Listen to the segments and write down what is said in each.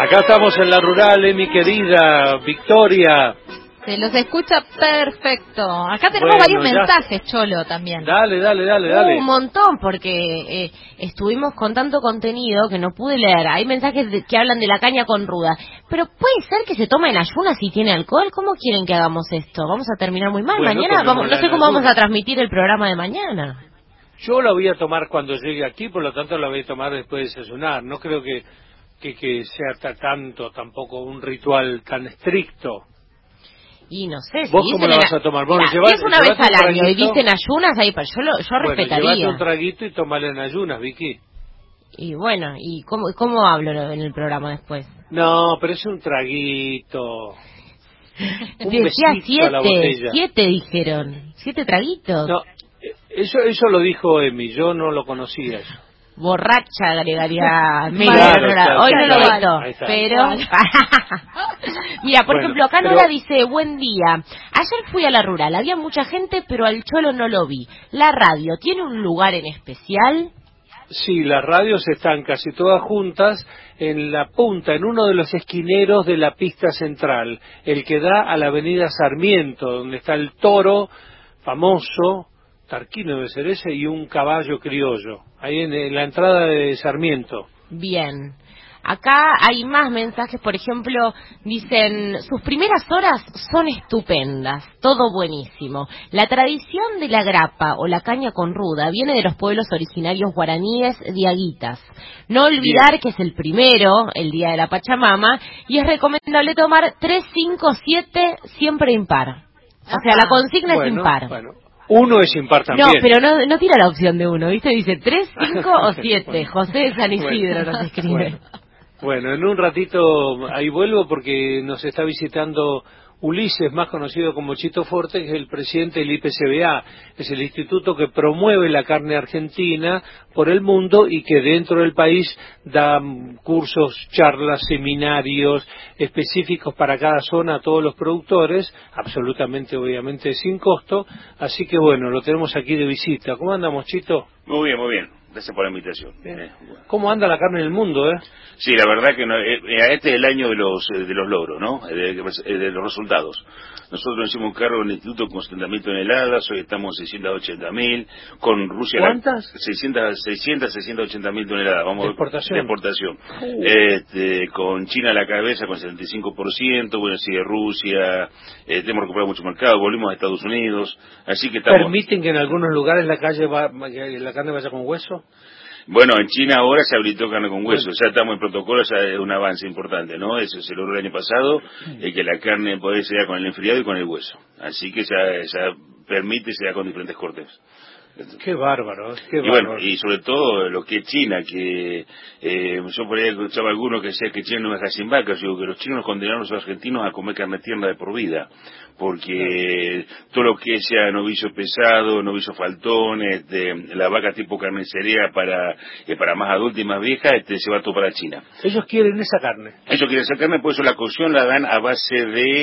Acá estamos en la rural, mi querida Victoria. Se los escucha perfecto. Acá tenemos varios mensajes, Cholo, también. Dale. Un montón, porque estuvimos con tanto contenido que no pude leer. Hay mensajes que hablan de la caña con ruda. Pero puede ser que se toma en ayunas si tiene alcohol. ¿Cómo quieren que hagamos esto? Vamos a terminar muy mal. Mañana no sé cómo vamos a transmitir el programa de mañana. Yo la voy a tomar cuando llegue aquí, por lo tanto la voy a tomar después de desayunar. No creo que sea tampoco un ritual tan estricto. Y no sé, ¿Vos cómo la vas a tomar? Bueno, si es una vez al año y dicen ayunas, ahí yo respetaría. Llevate un traguito y tomale en ayunas, Vicky. Y bueno, ¿y cómo hablo en el programa después? No, pero es un traguito. Decía 7 dijeron. 7 traguitos. No, eso lo dijo Emi, yo no lo conocía eso. Borracha agregaría claro, hoy no lo meto, pero mira, por ejemplo, acá Nora dice: buen día, ayer fui a la rural, había mucha gente, pero al Cholo no lo vi. ¿La radio tiene un lugar en especial? Sí, las radios están casi todas juntas en la punta, en uno de los esquineros de la pista central, el que da a la avenida Sarmiento, donde está el toro famoso, Tarquino debe ser ese, y un caballo criollo, ahí en la entrada de Sarmiento. Bien. Acá hay más mensajes, por ejemplo, dicen: sus primeras horas son estupendas, todo buenísimo. La tradición de la grapa o la caña con ruda viene de los pueblos originarios guaraníes diaguitas. No olvidar que es el primero, el día de la Pachamama, y es recomendable tomar 3, 5, 7, siempre impar. O sea, la consigna es impar. Bueno. Uno es impar también. No, pero no tira la opción de uno, ¿viste? Dice 3, 5 o 7. Bueno. José de San Isidro nos escribe. Bueno, en un ratito ahí vuelvo porque nos está visitando Ulises, más conocido como Chito Forte, que es el presidente del IPCBA. Es el instituto que promueve la carne argentina por el mundo y que dentro del país da cursos, charlas, seminarios específicos para cada zona a todos los productores, absolutamente, obviamente, sin costo. Así que bueno, lo tenemos aquí de visita. ¿Cómo andamos, Chito? Muy bien. Gracias por la invitación. Bueno. ¿Cómo anda la carne en el mundo, Sí, la verdad que este es el año de los logros, ¿no? De los resultados. Nosotros nos hicimos cargo en el instituto con 70.000 toneladas, hoy estamos en 680.000, con Rusia... ¿Cuántas? 680.000 toneladas, vamos. ¿De exportación? De exportación. Con China a la cabeza con 75%, bueno, sigue Rusia, hemos recuperado mucho mercado, volvimos a Estados Unidos, así que estamos... ¿Permiten que en algunos lugares la carne vaya con hueso? Bueno, en China ahora se habilitó carne con hueso, ya estamos en protocolo, ya es un avance importante, ¿no? Eso se logró el año pasado, que la carne puede ser con el enfriado y con el hueso. Así que ya permite, se da con diferentes cortes. Qué bárbaro, qué bárbaro. Y bueno, y sobre todo lo que es China, que yo por ahí escuchaba a alguno que decía que China no deja sin vacas. Yo digo que los chinos condenaron a los argentinos a comer carne tierna de por vida, porque todo lo que sea novillo pesado, novillo faltón, la vaca tipo carnicería para más adulta y más vieja, se va todo para China. Ellos quieren esa carne. Ellos quieren esa carne, por eso la cocción la dan a base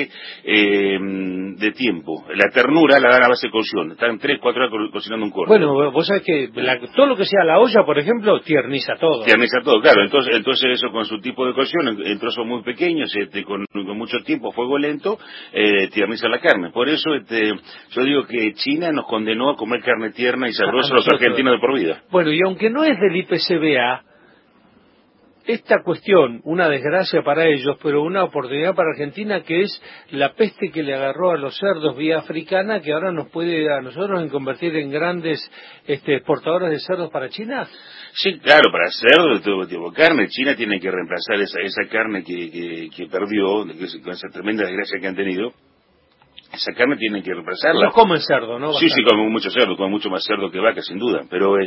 de tiempo. La ternura la dan a base de cocción. Están 3, 4 horas cocinando un corte. Bueno, vos sabés que todo lo que sea la olla, por ejemplo, tierniza todo. Tierniza todo, claro. Entonces eso con su tipo de cocción, en trozos muy pequeños, con mucho tiempo, fuego lento, tierniza la carne. Por eso yo digo que China nos condenó a comer carne tierna y sabrosa a los argentinos de por vida. Bueno, y aunque no es del IPCBA, esta cuestión, una desgracia para ellos, pero una oportunidad para Argentina, que es la peste que le agarró a los cerdos vía africana, que ahora nos puede a nosotros convertir en grandes exportadores de cerdos para China. Sí, claro, para cerdo de todo tipo de carne. China tiene que reemplazar esa carne que perdió, con esa tremenda desgracia que han tenido. Esa carne tienen que reemplazarla. No comen cerdo, ¿no? Bastante. Sí, comen mucho cerdo, comen mucho más cerdo que vaca, sin duda.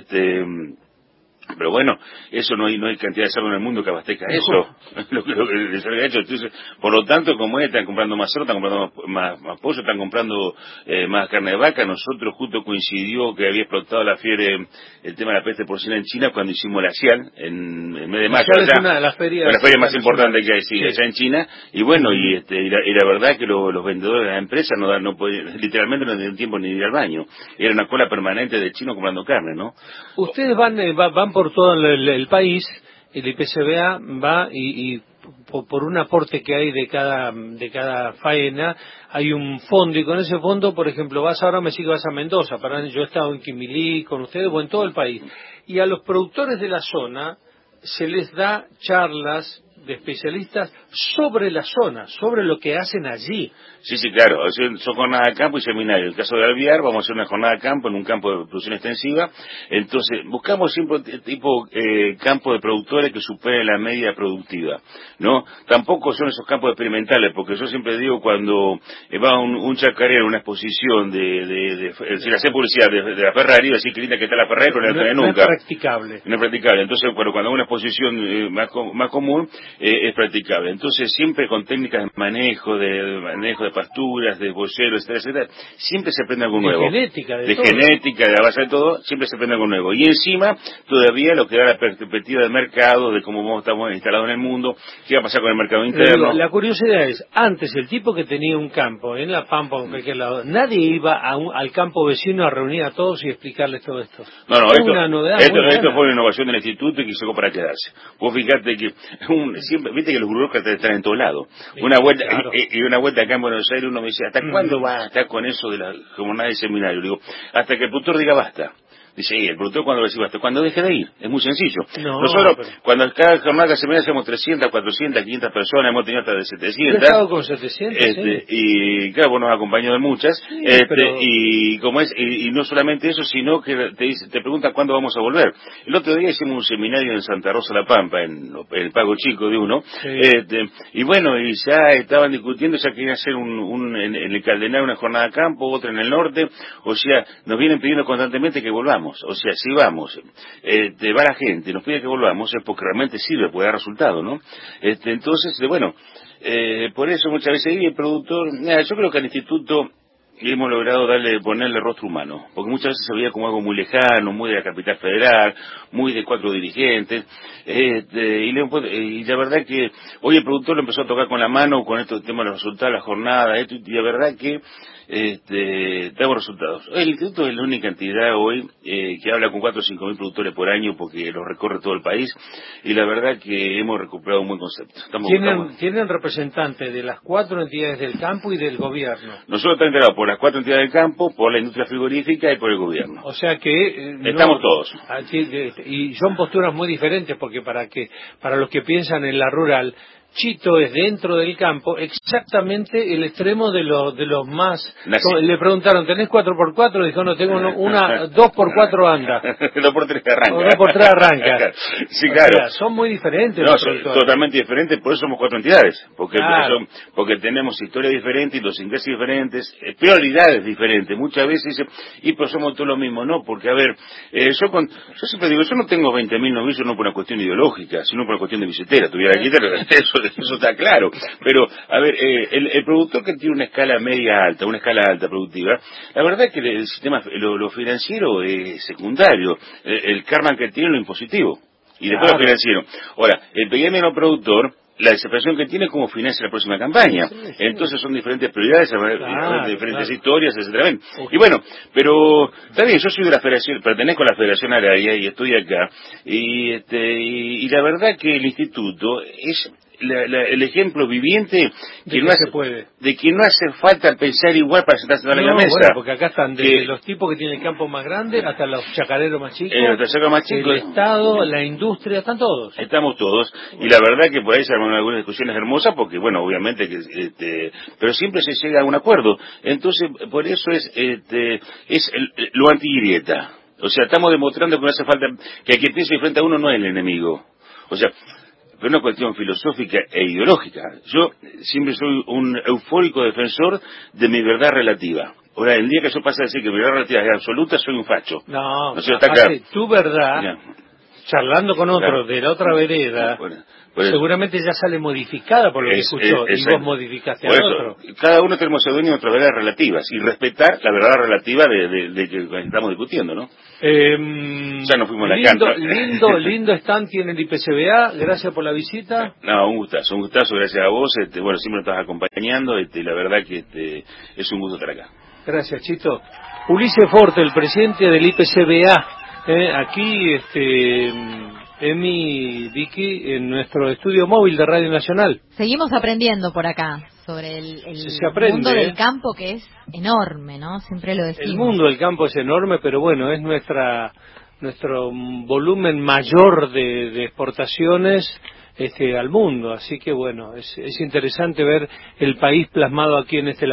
Pero bueno, eso no hay cantidad de cerdo en el mundo que abastezca eso, lo que les ha hecho. Entonces, por lo tanto, como están comprando más cerdo, están comprando más pollo, están comprando más carne de vaca. Nosotros justo coincidió que había explotado la fiebre, el tema de la peste porcina en China cuando hicimos la CIAL, en mes de mayo. Es una de las ferias. La feria más importante que hay, sí, allá en China. Y bueno, y la verdad que los vendedores de la empresa no podían, literalmente no tenían tiempo ni de ir al baño. Era una cola permanente de chinos comprando carne, ¿no? Ustedes van por todo el país, el IPCBA va y por un aporte que hay de cada faena, hay un fondo, y con ese fondo, por ejemplo, vas a Mendoza, yo he estado en Quimilí con ustedes o en todo el país, y a los productores de la zona se les da charlas de especialistas sobre la zona, sobre lo que hacen allí. Sí, claro, son jornadas de campo y seminario. En el caso de Alvear vamos a hacer una jornada de campo en un campo de producción extensiva. Entonces, buscamos siempre campo de productores que superen la media productiva, ¿no? Tampoco son esos campos experimentales, porque yo siempre digo, cuando va un chacarero a una exposición si le hace publicidad de la Ferrari, va a decir que linda que está la Ferrari, pero no la tiene nunca. No es practicable. No es practicable. Entonces, cuando hago una exposición más común, es practicable. Entonces, siempre con técnicas de manejo de pasturas, de boyero, etcétera, siempre se aprende algo nuevo. Genética, de genética, de la base de todo, siempre se aprende algo nuevo. Y encima, todavía lo que da la perspectiva del mercado, de cómo estamos instalados en el mundo, qué va a pasar con el mercado interno. La curiosidad es, antes el tipo que tenía un campo en La Pampa o en cualquier lado, nadie iba al campo vecino a reunir a todos y explicarles todo esto. No, esto fue una innovación del instituto y que llegó para quedarse. Vos fijate que siempre, viste que los burócratas están en todos lados. Sí, una vuelta, claro. y una vuelta acá en Buenos Aires uno me dice, ¿hasta cuándo va a estar con eso de la jornada de seminario? Le digo, hasta que el productor diga basta. Dice, el productor cuando decía basta, cuando deje de ir, es muy sencillo. Nosotros, cuando cada jornada de seminario hacemos 300, 400, 500 personas, hemos tenido hasta de 700. He estado con 700, sí. Y claro, vos nos acompañó de muchas, sí, pero... y como es, y no solamente eso, sino que te preguntan cuándo vamos a volver. El otro día hicimos un seminario en Santa Rosa La Pampa, en el Pago Chico de uno, sí. Y bueno, y ya estaban discutiendo, ya querían hacer en el Cardenal una jornada de campo, otra en el norte, o sea, nos vienen pidiendo constantemente que volvamos. O sea, si vamos, va la gente, nos pide que volvamos, es porque realmente sirve, puede dar resultado, ¿no? Entonces, bueno, por eso muchas veces el productor, yo creo que al instituto hemos logrado ponerle rostro humano, porque muchas veces se veía como algo muy lejano, muy de la capital federal, muy de 4 dirigentes, y la verdad que hoy el productor lo empezó a tocar con la mano con estos temas de los resultados, la jornada, y la verdad que damos resultados. El instituto es la única entidad hoy que habla con 4 o 5 mil productores por año porque los recorre todo el país, y la verdad que hemos recuperado un buen concepto. ¿Tienen representantes de las 4 entidades del campo y del gobierno? Nosotros estamos integrados por las 4 entidades del campo, por la industria frigorífica y por el gobierno. O sea que estamos todos. Y son posturas muy diferentes, porque para los que piensan en la rural, Chito es dentro del campo exactamente el extremo de los más... Le preguntaron, ¿tenés 4x4? Dijo, no, tengo una 2x4 anda. 2x3 arranca. O 2x3 arranca. Sí, claro. O sea, son muy diferentes. No, son totalmente diferentes, por eso somos 4 entidades. Porque tenemos historias diferentes, idiosincrasias diferentes, prioridades diferentes. Muchas veces dicen, pues somos todos lo mismo. No, porque a ver, yo siempre digo, yo no tengo 20.000 novicios no por una cuestión ideológica, sino por una cuestión de billetera. Tuviera que eso está claro, pero a ver, el productor que tiene una escala media alta, una escala alta productiva, la verdad es que el sistema, lo financiero es secundario, el karma que tiene es lo impositivo, y después lo financiero. Ahora, el pequeño productor, la desesperación que tiene es cómo financia la próxima campaña. Sí. Entonces son diferentes prioridades, diferentes historias, etcétera. Y bueno, pero está bien, yo soy de la federación, pertenezco a la Federación Agraria y estoy acá, y la verdad que el instituto es el ejemplo viviente que de que no hace falta pensar igual para sentarse en la mesa. Bueno, porque acá están desde los tipos que tienen el campo más grande hasta los chacareros más chicos, el Estado, la industria, están todos. Estamos todos, y la verdad que por ahí se arman algunas discusiones hermosas, porque bueno, obviamente que pero siempre se llega a un acuerdo. Entonces, por eso es lo anti-grieta. O sea, estamos demostrando que no hace falta que a quien piense frente a uno no es el enemigo. O sea, pero una cuestión filosófica e ideológica. Yo siempre soy un eufórico defensor de mi verdad relativa. Ahora, el día que yo pase a decir que mi verdad relativa es absoluta, soy un facho. No, está claro. Tu verdad, charlando con otros de la otra vereda, seguramente ya sale modificada por lo que escuchó, y vos modificaste al otro. Cada uno tenemos dueño de nuestras verdades relativas, y respetar la verdad relativa de que estamos discutiendo, ¿no? Ya nos fuimos a la cancha. Lindo stand tiene el IPCBA, gracias por la visita. No, un gustazo, gracias a vos, bueno, siempre nos estás acompañando, la verdad que es un gusto estar acá. Gracias, Chito. Ulises Forte, el presidente del IPCBA, aquí, Emi, Vicky, en nuestro estudio móvil de Radio Nacional. Seguimos aprendiendo por acá sobre Se aprende, mundo del campo, que es enorme, ¿no? Siempre lo decimos. El mundo del campo es enorme, pero bueno, es nuestro volumen mayor de exportaciones al mundo. Así que bueno, es interesante ver el país plasmado aquí en este